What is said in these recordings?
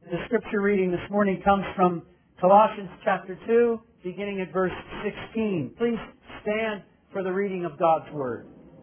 The scripture reading this morning comes from Colossians chapter 2, beginning at verse 16. Please stand for the reading of God's Word.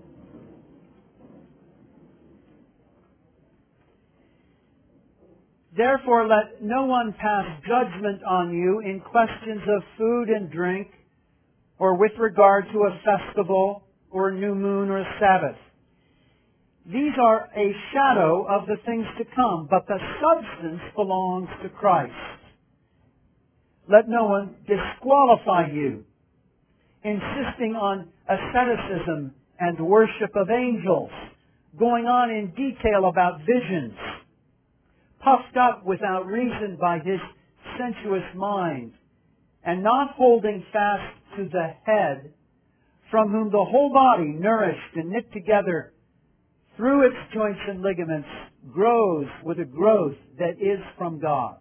Therefore, let no one pass judgment on you in questions of food and drink, or with regard to a festival, or a new moon, or a Sabbath. These are a shadow of the things to come, but the substance belongs to Christ. Let no one disqualify you, insisting on asceticism and worship of angels, going on in detail about visions, puffed up without reason by his sensuous mind, and not holding fast to the head, from whom the whole body, nourished and knit together through its joints and ligaments, grows with a growth that is from God.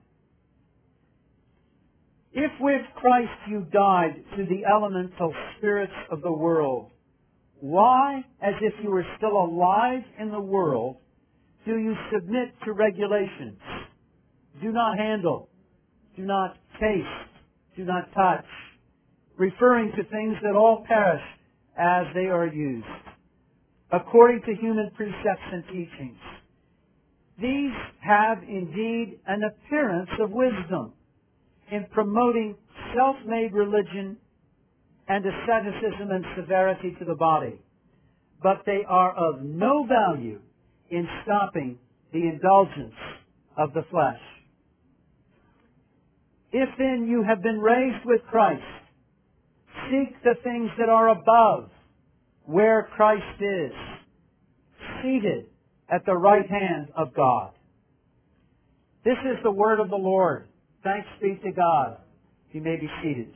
If with Christ you died to the elemental spirits of the world, why, as if you were still alive in the world, do you submit to regulations? Do not handle, do not taste, do not touch, referring to things that all perish as they are used, according to human precepts and teachings. These have indeed an appearance of wisdom in promoting self-made religion and asceticism and severity to the body, but they are of no value in stopping the indulgence of the flesh. If then you have been raised with Christ, seek the things that are above, where Christ is, seated at the right hand of God. This is the word of the Lord. Thanks be to God. You may be seated.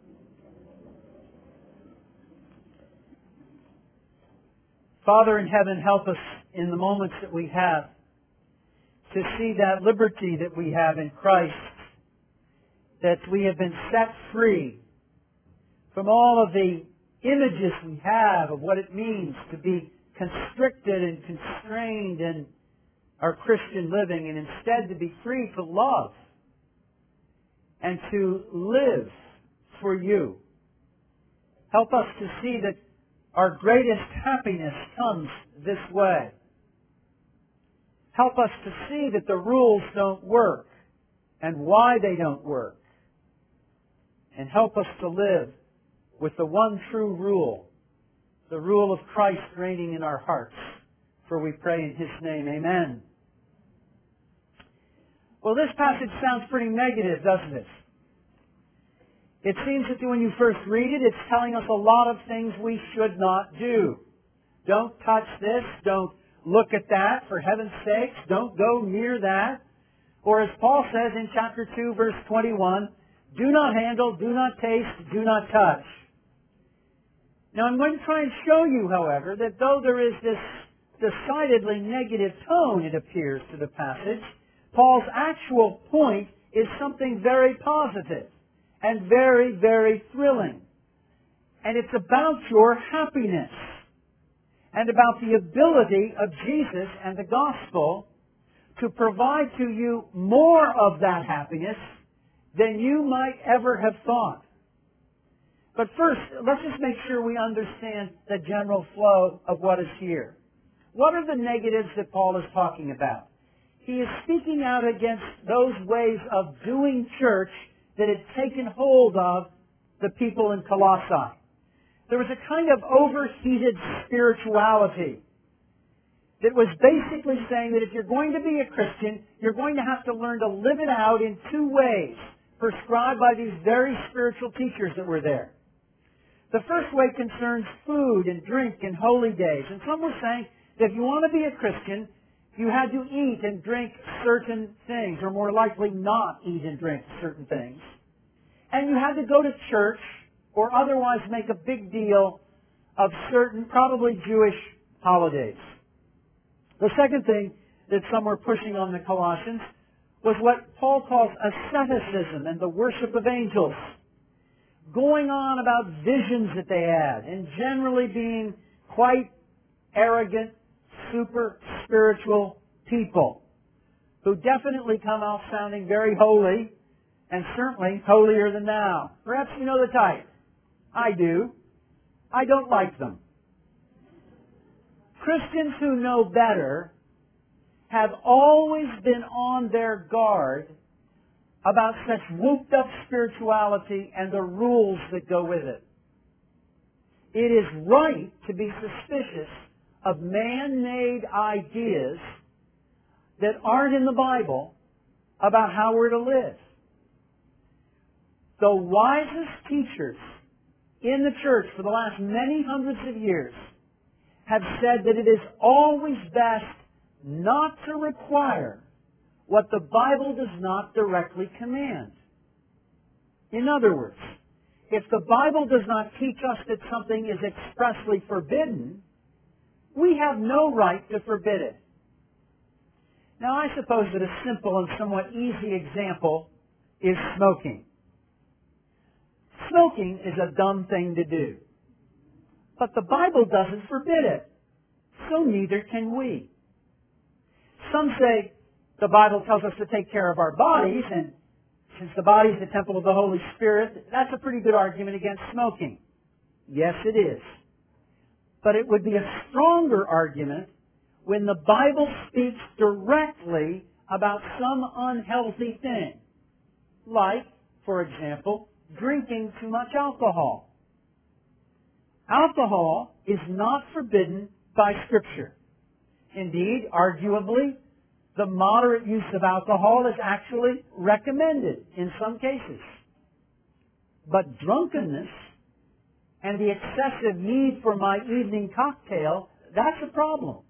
Father in heaven, help us in the moments that we have to see that liberty that we have in Christ, that we have been set free from all of the images we have of what it means to be constricted and constrained in our Christian living, and instead to be free to love and to live for you. Help us to see that our greatest happiness comes this way. Help us to see that the rules don't work and why they don't work. And help us to live with the one true rule, the rule of Christ reigning in our hearts. For we pray in His name, amen. Well, this passage sounds pretty negative, doesn't it? It seems that when you first read it, it's telling us a lot of things we should not do. Don't touch this. Don't look at that. For heaven's sakes, don't go near that. Or as Paul says in chapter 2, verse 21, do not handle, do not taste, do not touch. Now I'm going to try and show you, however, that though there is this decidedly negative tone, it appears, to the passage, Paul's actual point is something very positive and very, very thrilling. And it's about your happiness and about the ability of Jesus and the gospel to provide to you more of that happiness than you might ever have thought. But first, let's just make sure we understand the general flow of what is here. What are the negatives that Paul is talking about? He is speaking out against those ways of doing church that had taken hold of the people in Colossae. There was a kind of overheated spirituality that was basically saying that if you're going to be a Christian, you're going to have to learn to live it out in two ways, prescribed by these very spiritual teachers that were there. The first way concerns food and drink and holy days. And some were saying that if you want to be a Christian, you had to eat and drink certain things, or more likely not eat and drink certain things. And you had to go to church or otherwise make a big deal of certain, probably Jewish, holidays. The second thing that some were pushing on the Colossians was what Paul calls asceticism and the worship of angels. Going on about visions that they had, and generally being quite arrogant, super spiritual people who definitely come off sounding very holy, and certainly holier than thou. Perhaps you know the type. I do. I don't like them. Christians who know better have always been on their guard about such whooped up spirituality and the rules that go with it. It is right to be suspicious of man-made ideas that aren't in the Bible about how we're to live. The wisest teachers in the church for the last many hundreds of years have said that it is always best not to require what the Bible does not directly command. In other words, if the Bible does not teach us that something is expressly forbidden, we have no right to forbid it. Now, I suppose that a simple and somewhat easy example is smoking. Smoking is a dumb thing to do. But the Bible doesn't forbid it. So neither can we. Some say the Bible tells us to take care of our bodies, and since the body is the temple of the Holy Spirit, that's a pretty good argument against smoking. Yes, it is. But it would be a stronger argument when the Bible speaks directly about some unhealthy thing. Like, for example, drinking too much alcohol. Alcohol is not forbidden by Scripture. Indeed, arguably, the moderate use of alcohol is actually recommended in some cases. But drunkenness and the excessive need for my evening cocktail, that's a problem.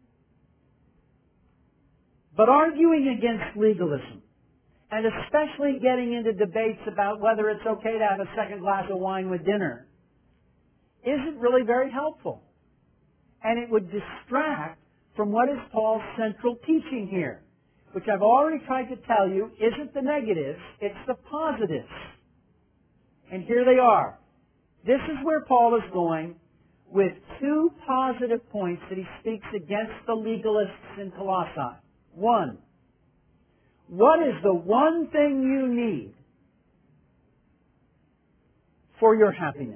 But arguing against legalism, and especially getting into debates about whether it's okay to have a second glass of wine with dinner, isn't really very helpful. And it would distract from what is Paul's central teaching here, which I've already tried to tell you isn't the negatives, it's the positives. And here they are. This is where Paul is going with two positive points that he speaks against the legalists in Colossae. One, what is the one thing you need for your happiness?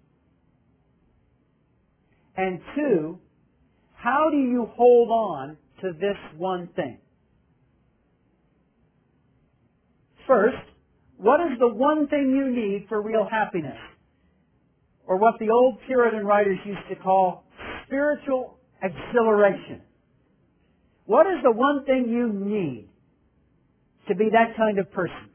And two, how do you hold on to this one thing? First, what is the one thing you need for real happiness? Or what the old Puritan writers used to call spiritual exhilaration. What is the one thing you need to be that kind of person?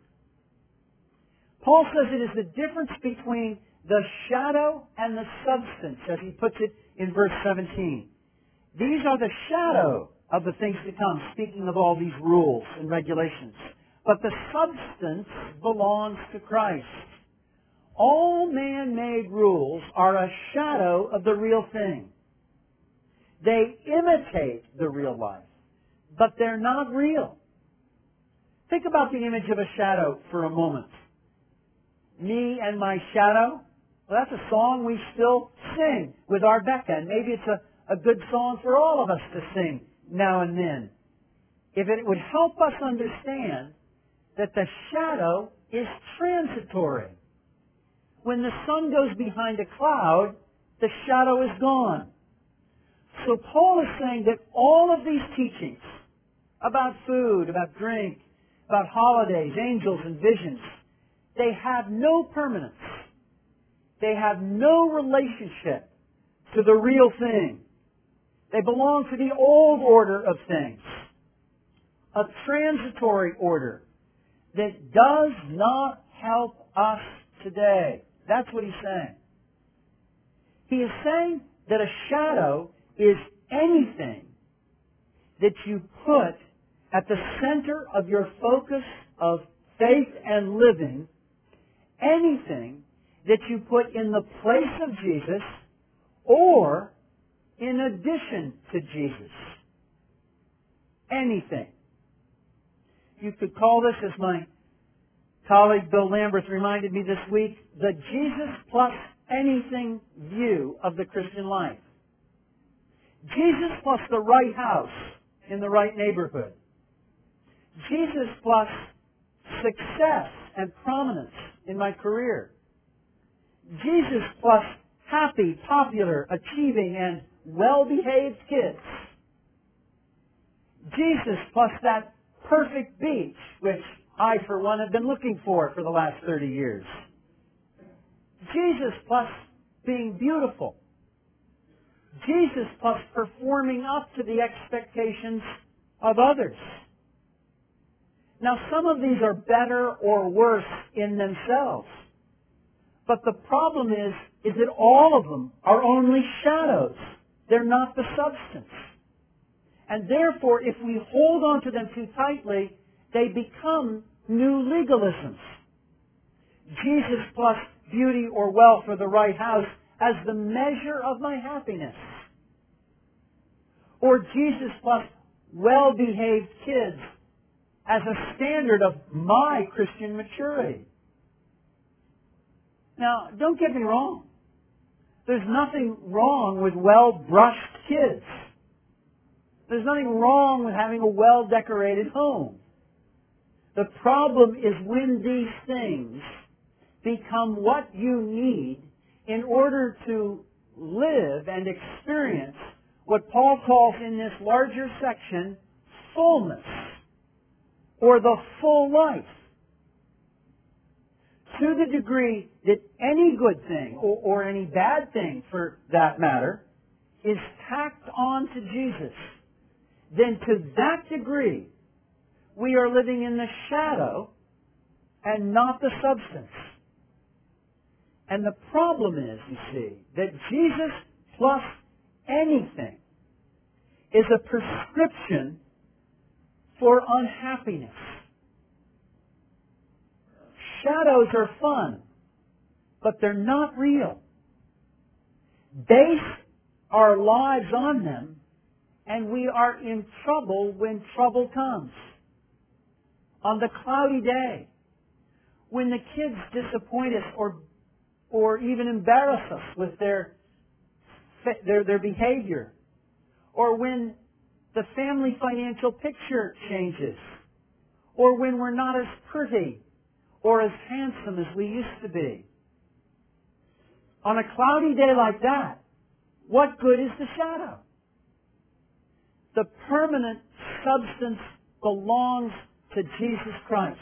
Paul says it is the difference between the shadow and the substance, as he puts it in verse 17. These are the shadow of the things to come, speaking of all these rules and regulations. But the substance belongs to Christ. All man-made rules are a shadow of the real thing. They imitate the real life, but they're not real. Think about the image of a shadow for a moment. Me and my shadow? Well, that's a song we still sing with our Becca, and maybe it's a good song for all of us to sing now and then. If it would help us understand that the shadow is transitory. When the sun goes behind a cloud, the shadow is gone. So Paul is saying that all of these teachings about food, about drink, about holidays, angels, and visions, they have no permanence. They have no relationship to the real thing. They belong to the old order of things, a transitory order that does not help us today. That's what he's saying. He is saying that a shadow is anything that you put at the center of your focus of faith and living, anything that you put in the place of Jesus or in addition to Jesus. Anything. You could call this, as my colleague Bill Lamberth reminded me this week, the Jesus plus anything view of the Christian life. Jesus plus the right house in the right neighborhood. Jesus plus success and prominence in my career. Jesus plus happy, popular, achieving, and well-behaved kids. Jesus plus that perfect beach, which I, for one, have been looking for the last 30 years. Jesus plus being beautiful. Jesus plus performing up to the expectations of others. Now, some of these are better or worse in themselves. But the problem is that all of them are only shadows. They're not the substance. And therefore, if we hold on to them too tightly, they become new legalisms. Jesus plus beauty or wealth or the right house as the measure of my happiness. Or Jesus plus well-behaved kids as a standard of my Christian maturity. Now, don't get me wrong. There's nothing wrong with well-brushed kids. There's nothing wrong with having a well-decorated home. The problem is when these things become what you need in order to live and experience what Paul calls in this larger section fullness, or the full life. To the degree that any good thing, or any bad thing for that matter, is tacked on to Jesus, then to that degree we are living in the shadow and not the substance. And the problem is, you see, that Jesus plus anything is a prescription for unhappiness. Shadows are fun, but they're not real. Base our lives on them, and we are in trouble when trouble comes. On the cloudy day, when the kids disappoint us or even embarrass us with their behavior, or when the family financial picture changes, or when we're not as pretty or as handsome as we used to be. On a cloudy day like that, what good is the shadow? The permanent substance belongs to Jesus Christ.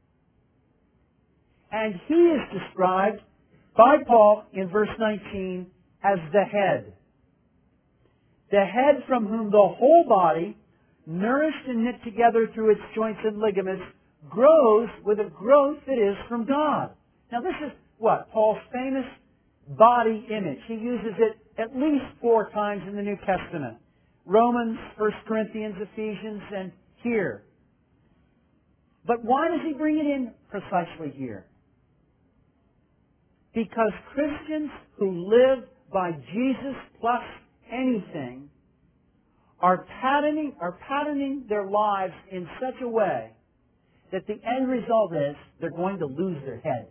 And He is described by Paul in verse 19 as the head. The head from whom the whole body, nourished and knit together through its joints and ligaments, grows with a growth that is from God. Now this is what? Paul's famous body image. He uses it at least 4 times in the New Testament. Romans, 1 Corinthians, Ephesians, and here. But why does he bring it in precisely here? Because Christians who live by Jesus plus anything are patterning their lives in such a way that the end result is they're going to lose their head.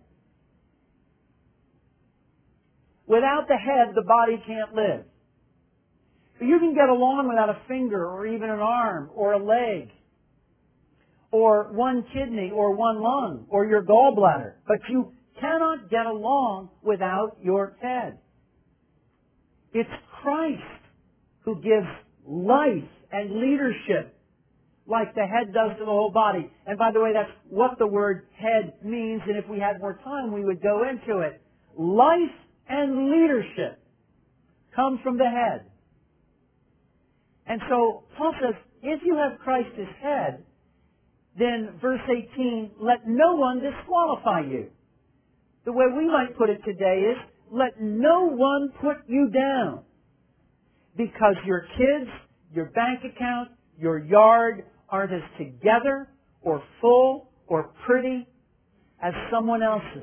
Without the head, the body can't live. You can get along without a finger or even an arm or a leg or one kidney or one lung or your gallbladder, but you cannot get along without your head. It's Christ who gives life and leadership like the head does to the whole body. And by the way, that's what the word head means, and if we had more time, we would go into it. Life and leadership come from the head. And so Paul says, if you have Christ as head, then verse 18, let no one disqualify you. The way we might put it today is, let no one put you down because your kids, your bank account, your yard aren't as together or full or pretty as someone else's.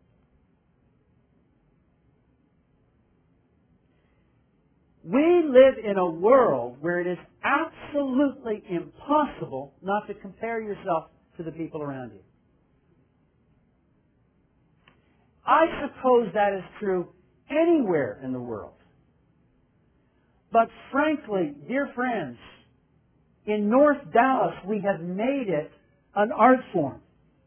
We live in a world where it is absolutely impossible not to compare yourself to the people around you. I suppose that is true anywhere in the world. But frankly, dear friends, in North Dallas, we have made it an art form.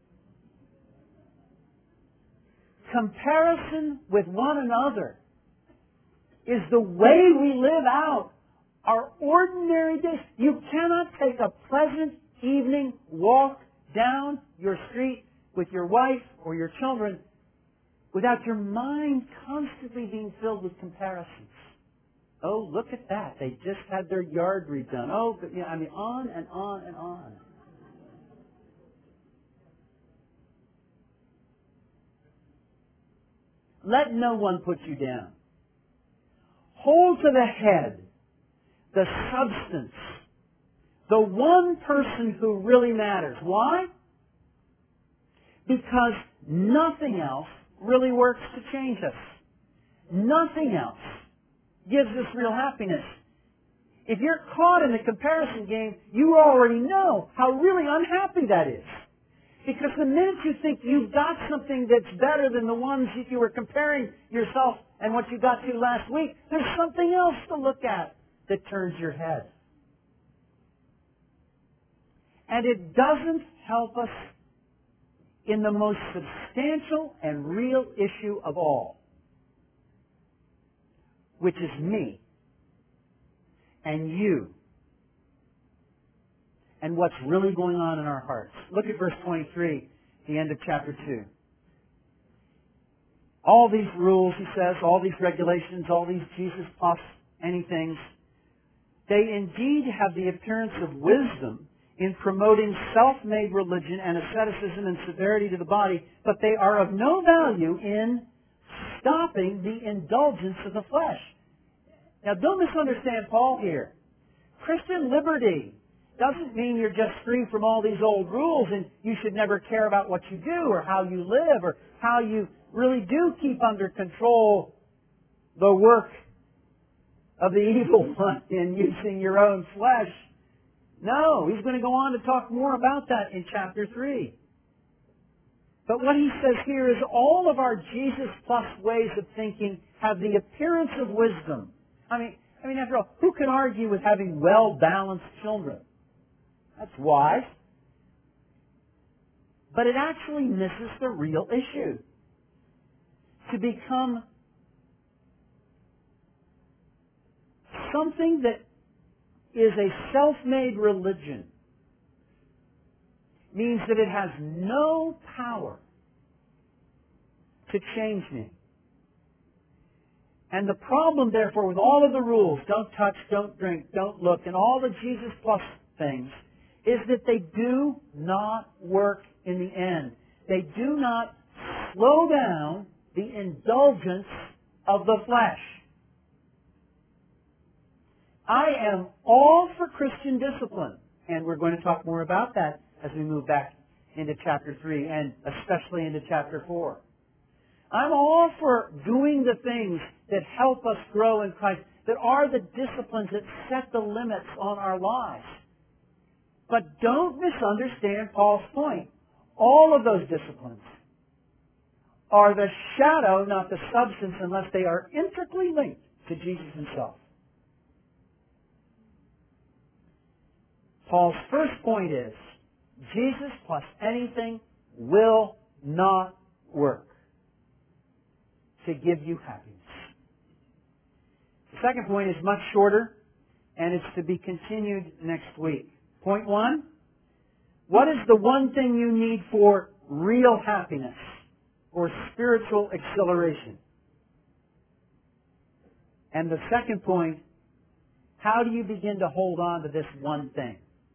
Comparison with one another is the way we live out our ordinary days. You cannot take a pleasant evening walk down your street with your wife or your children without your mind constantly being filled with comparisons. Oh, look at that. They just had their yard redone. Oh, on and on and on. Let no one put you down. Hold to the head, the substance, the one person who really matters. Why? Because nothing else really works to change us. Nothing else gives us real happiness. If you're caught in the comparison game, you already know how really unhappy that is. Because the minute you think you've got something that's better than the ones that you were comparing yourself and what you got to last week, there's something else to look at that turns your head. And it doesn't help us in the most substantial and real issue of all, which is me and you and what's really going on in our hearts. Look at verse 23, the end of chapter 2. All these rules, he says, all these regulations, all these Jesus plus anythings, they indeed have the appearance of wisdom in promoting self-made religion and asceticism and severity to the body, but they are of no value in stopping the indulgence of the flesh. Now, don't misunderstand Paul here. Christian liberty doesn't mean you're just free from all these old rules and you should never care about what you do or how you live or how you really do keep under control the work of the evil one in using your own flesh. No, he's going to go on to talk more about that in chapter 3. But what he says here is all of our Jesus plus ways of thinking have the appearance of wisdom. I mean, after all, who can argue with having well-balanced children? That's wise. But it actually misses the real issue. To become something that is a self-made religion means that it has no power to change me. And the problem, therefore, with all of the rules, don't touch, don't drink, don't look, and all the Jesus plus things, is that they do not work in the end. They do not slow down the indulgence of the flesh. I am all for Christian discipline, and we're going to talk more about that as we move back into chapter 3 and especially into chapter 4. I'm all for doing the things that help us grow in Christ, that are the disciplines that set the limits on our lives. But don't misunderstand Paul's point. All of those disciplines are the shadow, not the substance, unless they are intricately linked to Jesus himself. Paul's first point is, Jesus plus anything will not work to give you happiness. The second point is much shorter, and it's to be continued next week. Point 1, what is the one thing you need for real happiness or spiritual exhilaration? And the second point, how do you begin to hold on to this one thing?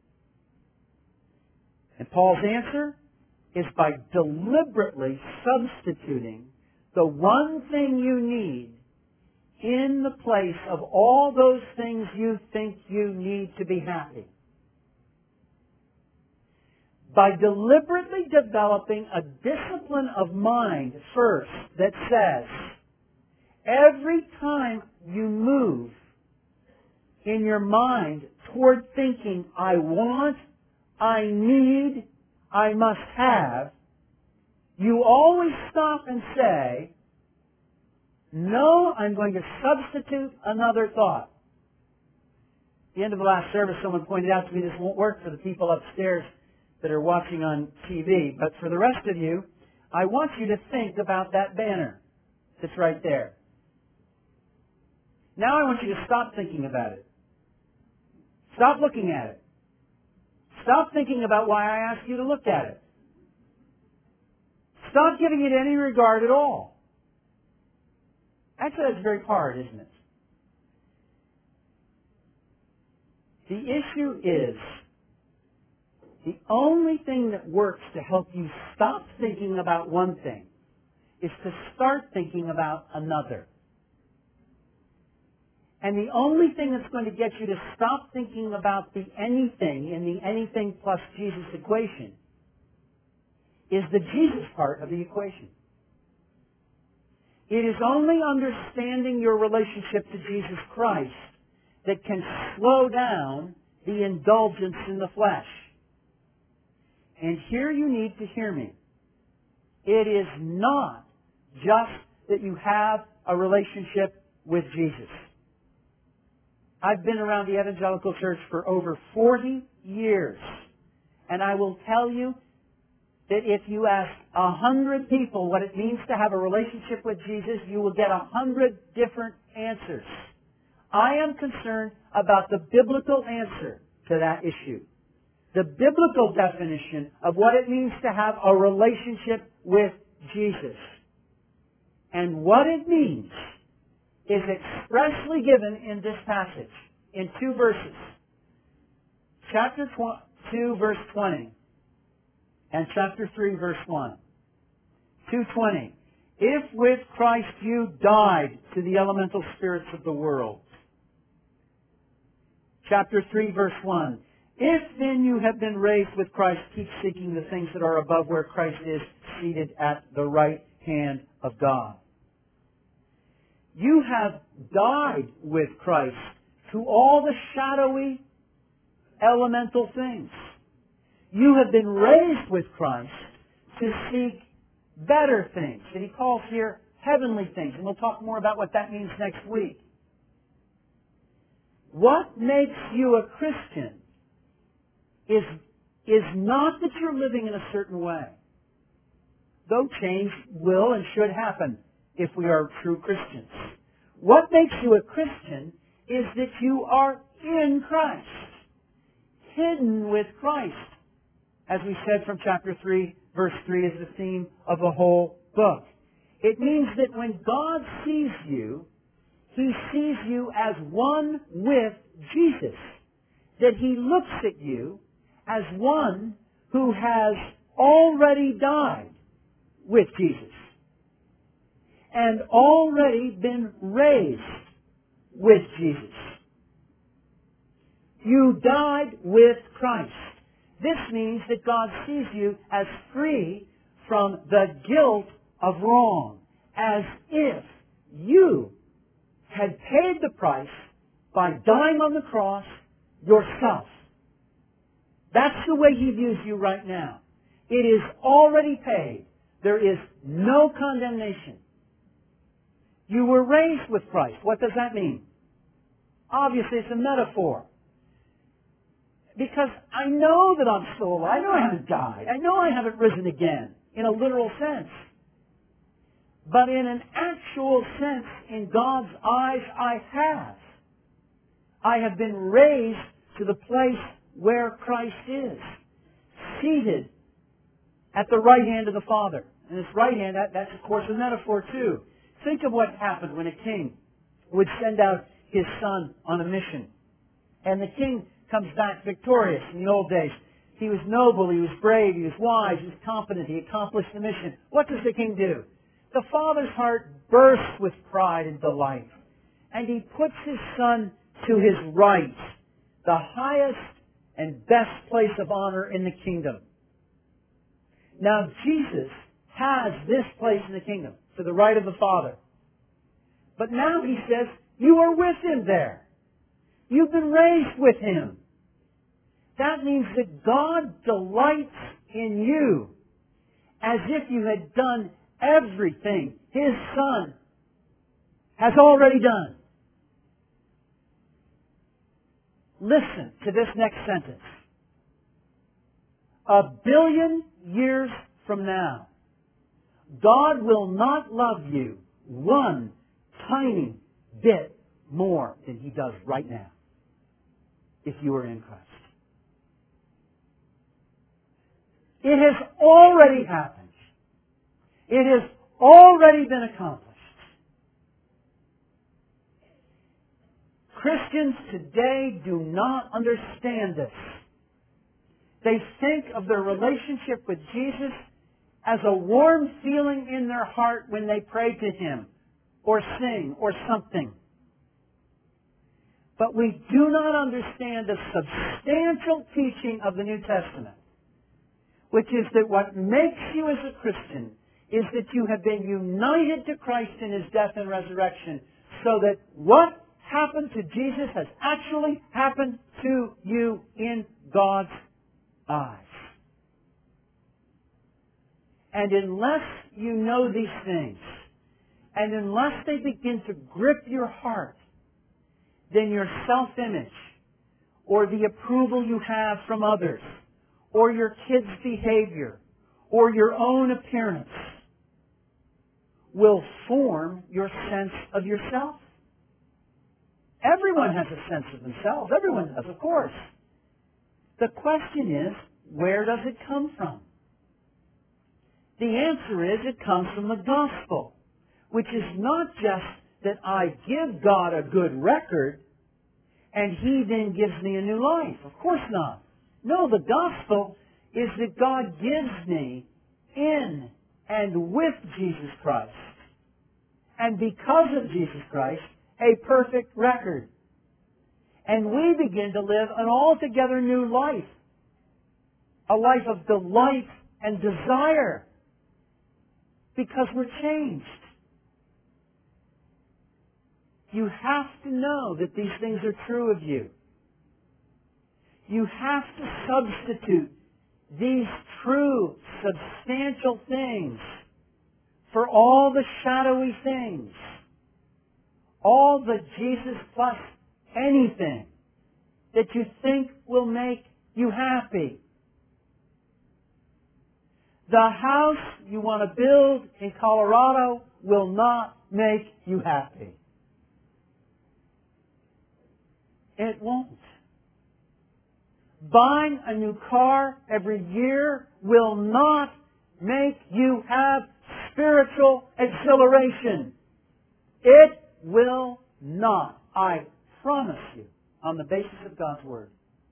And Paul's answer is by deliberately substituting the one thing you need in the place of all those things you think you need to be happy. By deliberately developing a discipline of mind first that says, every time you move in your mind toward thinking, I want, I need, I must have, you always stop and say, no, I'm going to substitute another thought. At the end of the last service, someone pointed out to me this won't work for the people upstairs. that are watching on TV. But for the rest of you, I want you to think about that banner that's right there. Now I want you to stop thinking about it. Stop looking at it. Stop thinking about why I asked you to look at it. Stop giving it any regard at all. Actually, that's very hard, isn't it? The issue is, the only thing that works to help you stop thinking about one thing is to start thinking about another. And the only thing that's going to get you to stop thinking about the anything in the anything plus Jesus equation is the Jesus part of the equation. It is only understanding your relationship to Jesus Christ that can slow down the indulgence in the flesh. And here you need to hear me. It is not just that you have a relationship with Jesus. I've been around the evangelical church for over 40 years. And I will tell you that if you ask 100 people what it means to have a relationship with Jesus, you will get 100 different answers. I am concerned about the biblical answer to that issue. The biblical definition of what it means to have a relationship with Jesus. And what it means is expressly given in this passage, in two verses. Chapter 2, verse 20, and chapter 3, verse 1. 2:20. If with Christ you died to the elemental spirits of the world. Chapter 3, verse 1. If then you have been raised with Christ, keep seeking the things that are above where Christ is seated at the right hand of God. You have died with Christ to all the shadowy, elemental things. You have been raised with Christ to seek better things. And he calls here heavenly things. And we'll talk more about what that means next week. What makes you a Christian is not that you're living in a certain way. Though change will and should happen if we are true Christians. What makes you a Christian is that you are in Christ, hidden with Christ. As we said from chapter 3, verse 3 is the theme of the whole book. It means that when God sees you, He sees you as one with Jesus. That He looks at you as one who has already died with Jesus and already been raised with Jesus. You died with Christ. This means that God sees you as free from the guilt of wrong, as if you had paid the price by dying on the cross yourself. That's the way He views you right now. It is already paid. There is no condemnation. You were raised with Christ. What does that mean? Obviously, it's a metaphor. Because I know that I'm still alive. I know I haven't died. I know I haven't risen again, in a literal sense. But in an actual sense, in God's eyes, I have. I have been raised to the place where Christ is, seated at the right hand of the Father. And this right hand, that's of course a metaphor too. Think of what happened when a king would send out his son on a mission. And the king comes back victorious. In the old days, he was noble, he was brave, he was wise, he was competent, he accomplished the mission. What does the king do? The father's heart bursts with pride and delight. And he puts his son to his right, the highest and best place of honor in the kingdom. Now Jesus has this place in the kingdom, to the right of the Father. But now He says, you are with Him there. You've been raised with Him. That means that God delights in you as if you had done everything His Son has already done. Listen to this next sentence. 1 billion years from now, God will not love you one tiny bit more than He does right now if you are in Christ. It has already happened. It has already been accomplished. Christians today do not understand this. They think of their relationship with Jesus as a warm feeling in their heart when they pray to Him or sing or something. But we do not understand the substantial teaching of the New Testament, which is that what makes you as a Christian is that you have been united to Christ in His death and resurrection, so that what happened to Jesus has actually happened to you in God's eyes. And unless you know these things, and unless they begin to grip your heart, then your self-image, or the approval you have from others, or your kids' behavior, or your own appearance, will form your sense of yourself. Everyone has a sense of themselves. Everyone does, of course. The question is, where does it come from? The answer is, it comes from the gospel, which is not just that I give God a good record and He then gives me a new life. Of course not. No, the gospel is that God gives me in and with Jesus Christ, and because of Jesus Christ, a perfect record. And we begin to live an altogether new life. A life of delight and desire. Because we're changed. You have to know that these things are true of you. You have to substitute these true, substantial things for all the shadowy things. All the Jesus plus anything that you think will make you happy. The house you want to build in Colorado will not make you happy. It won't. Buying a new car every year will not make you have spiritual exhilaration. It will not. I promise you, on the basis of God's Word.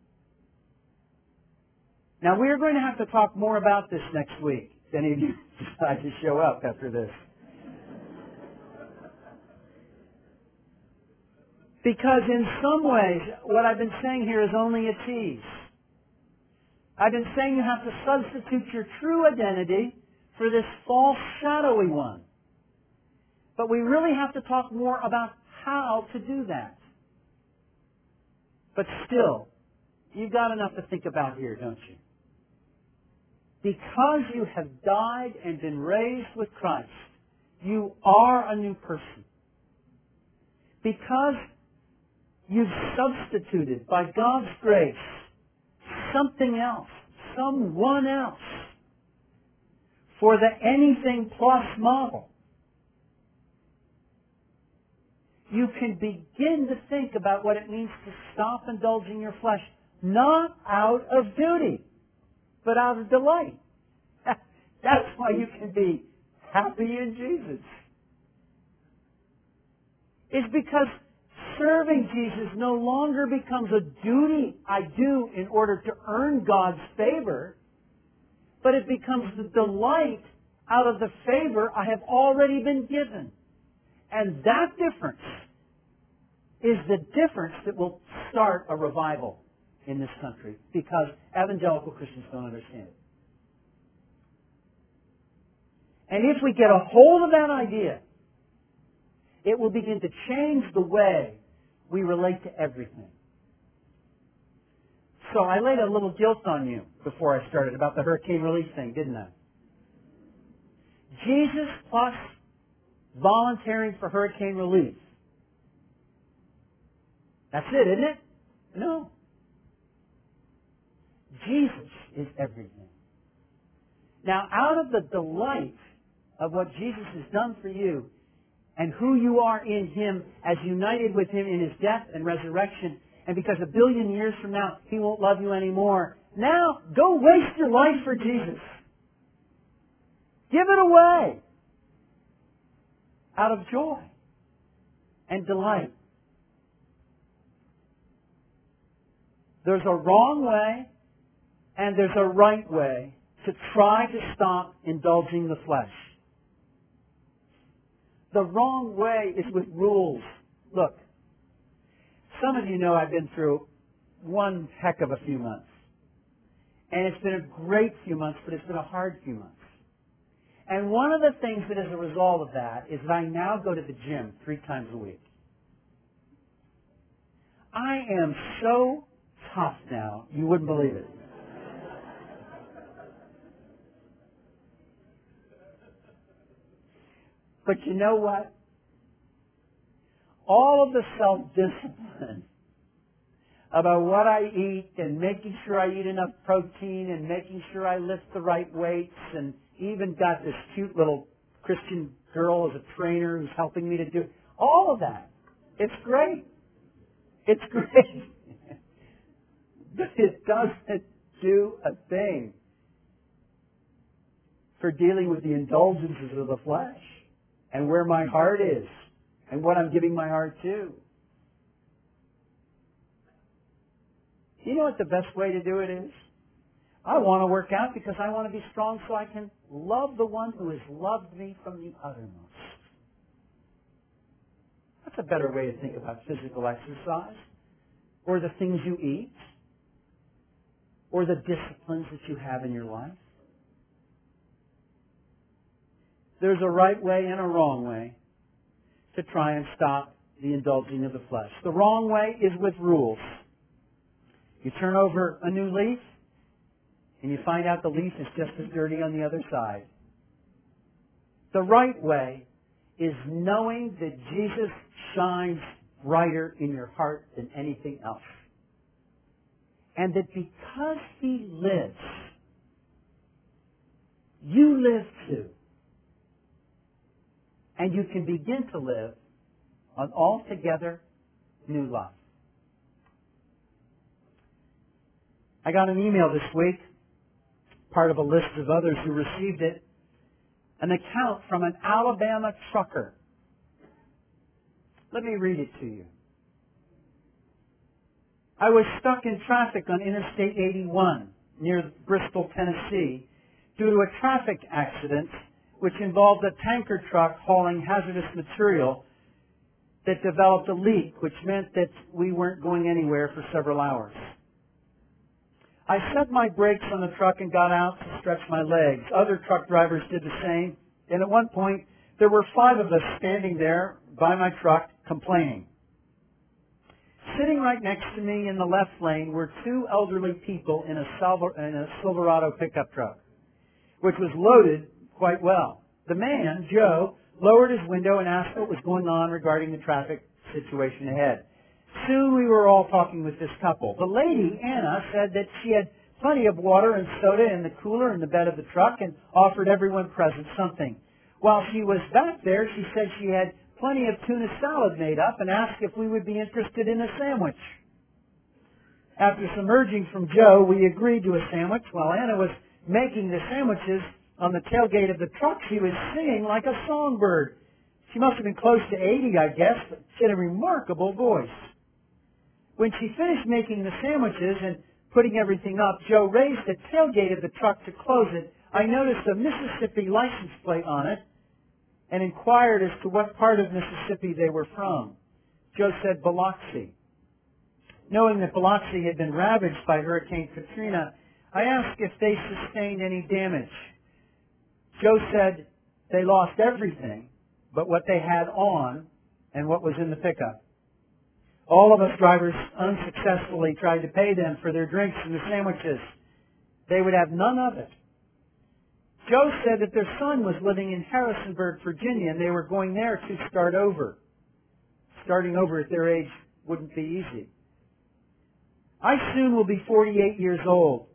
Now, we are going to have to talk more about this next week if any of you decide to show up after this. Because in some ways, what I've been saying here is only a tease. I've been saying you have to substitute your true identity for this false, shadowy one. But we really have to talk more about how to do that. But still, you've got enough to think about here, don't you? Because you have died and been raised with Christ, you are a new person. Because you've substituted, by God's grace, something else, someone else, for the anything plus model. You can begin to think about what it means to stop indulging your flesh, not out of duty, but out of delight. That's why you can be happy in Jesus. It's because serving Jesus no longer becomes a duty I do in order to earn God's favor, but it becomes the delight out of the favor I have already been given. And that difference is the difference that will start a revival in this country, because evangelical Christians don't understand it. And if we get a hold of that idea, it will begin to change the way we relate to everything. So I laid a little guilt on you before I started about the hurricane relief thing, didn't I? Jesus plus volunteering for hurricane relief. That's it, isn't it? No. Jesus is everything. Now, out of the delight of what Jesus has done for you and who you are in Him as united with Him in His death and resurrection, and because 1 billion years from now He won't love you anymore, now go waste your life for Jesus. Give it away out of joy and delight. There's a wrong way and there's a right way to try to stop indulging the flesh. The wrong way is with rules. Look, some of you know I've been through one heck of a few months. And it's been a great few months, but it's been a hard few months. And one of the things that is a result of that is that I now go to the gym 3 times a week. I am so tough now, you wouldn't believe it. But you know what? All of the self-discipline about what I eat and making sure I eat enough protein and making sure I lift the right weights, and even got this cute little Christian girl as a trainer who's helping me to do all of that. It's great. It's great. But it doesn't do a thing for dealing with the indulgences of the flesh and where my heart is and what I'm giving my heart to. You know what the best way to do it is? I want to work out because I want to be strong so I can love the one who has loved me from the uttermost. That's a better way to think about physical exercise, or the things you eat, or the disciplines that you have in your life. There's a right way and a wrong way to try and stop the indulging of the flesh. The wrong way is with rules. You turn over a new leaf, and you find out the leaf is just as dirty on the other side. The right way is knowing that Jesus shines brighter in your heart than anything else. And that because He lives, you live too. And you can begin to live an altogether new life. I got an email this week, part of a list of others who received it, an account from an Alabama trucker. Let me read it to you. I was stuck in traffic on Interstate 81 near Bristol, Tennessee, due to a traffic accident which involved a tanker truck hauling hazardous material that developed a leak, which meant that we weren't going anywhere for several hours. I set my brakes on the truck and got out to stretch my legs. Other truck drivers did the same, and at one point there were 5 of us standing there by my truck complaining. Sitting right next to me in the left lane were 2 elderly people in a Silverado pickup truck, which was loaded quite well. The man, Joe, lowered his window and asked what was going on regarding the traffic situation ahead. Soon we were all talking with this couple. The lady, Anna, said that she had plenty of water and soda in the cooler in the bed of the truck and offered everyone present something. While she was back there, she said she had plenty of tuna salad made up and asked if we would be interested in a sandwich. After some urging from Joe, we agreed to a sandwich. While Anna was making the sandwiches on the tailgate of the truck, she was singing like a songbird. She must have been close to 80, I guess, but she had a remarkable voice. When she finished making the sandwiches and putting everything up, Joe raised the tailgate of the truck to close it. I noticed a Mississippi license plate on it and inquired as to what part of Mississippi they were from. Joe said Biloxi. Knowing that Biloxi had been ravaged by Hurricane Katrina, I asked if they sustained any damage. Joe said they lost everything but what they had on and what was in the pickup. All of us drivers unsuccessfully tried to pay them for their drinks and the sandwiches. They would have none of it. Joe said that their son was living in Harrisonburg, Virginia, and they were going there to start over. Starting over at their age wouldn't be easy. I soon will be 48 years old.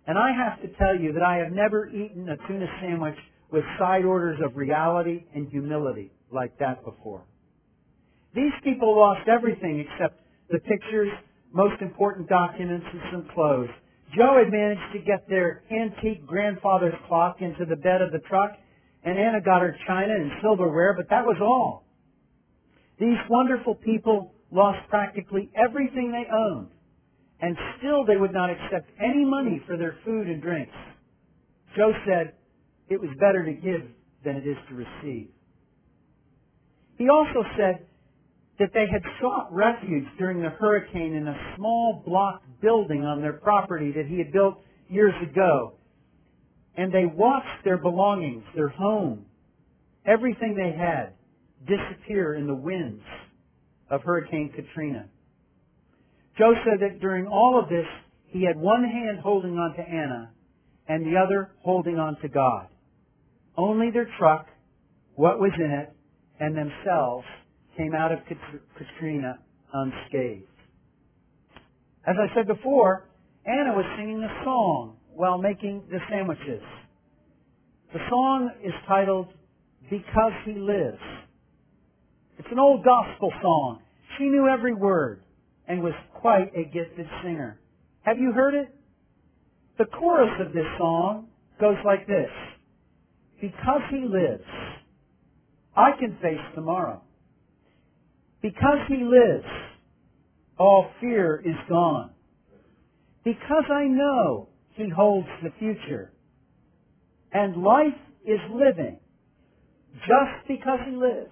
And I have to tell you that I have never eaten a tuna sandwich with side orders of reality and humility like that before. These people lost everything except the pictures, most important documents, and some clothes. Joe had managed to get their antique grandfather's clock into the bed of the truck, and Anna got her china and silverware, but that was all. These wonderful people lost practically everything they owned, and still they would not accept any money for their food and drinks. Joe said it was better to give than it is to receive. He also said that they had sought refuge during the hurricane in a small block building on their property that he had built years ago. And they watched their belongings, their home, everything they had, disappear in the winds of Hurricane Katrina. Joe said that during all of this, he had one hand holding on to Anna and the other holding on to God. Only their truck, what was in it, and themselves came out of Katrina unscathed. As I said before, Anna was singing a song while making the sandwiches. The song is titled, Because He Lives. It's an old gospel song. She knew every word and was quite a gifted singer. Have you heard it? The chorus of this song goes like this. Because He lives, I can face tomorrow. Because He lives, all fear is gone. Because I know He holds the future. And life is living just because He lives.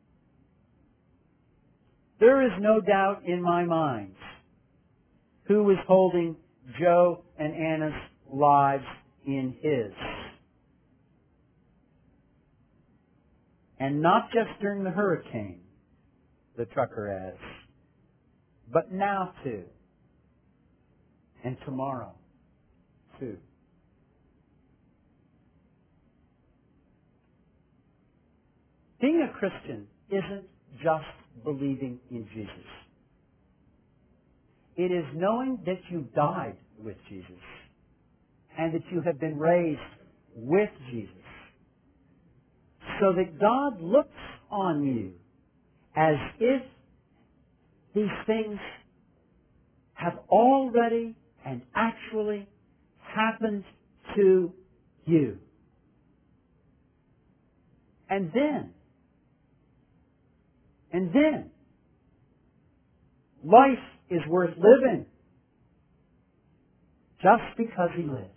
There is no doubt in my mind who was holding Joe and Anna's lives in His. And not just during the hurricane, the trucker adds, but now too, and tomorrow too. Being a Christian isn't just believing in Jesus. It is knowing that you died with Jesus and that you have been raised with Jesus, so that God looks on you as if these things have already and actually happened to you. And then, life is worth living just because He lives.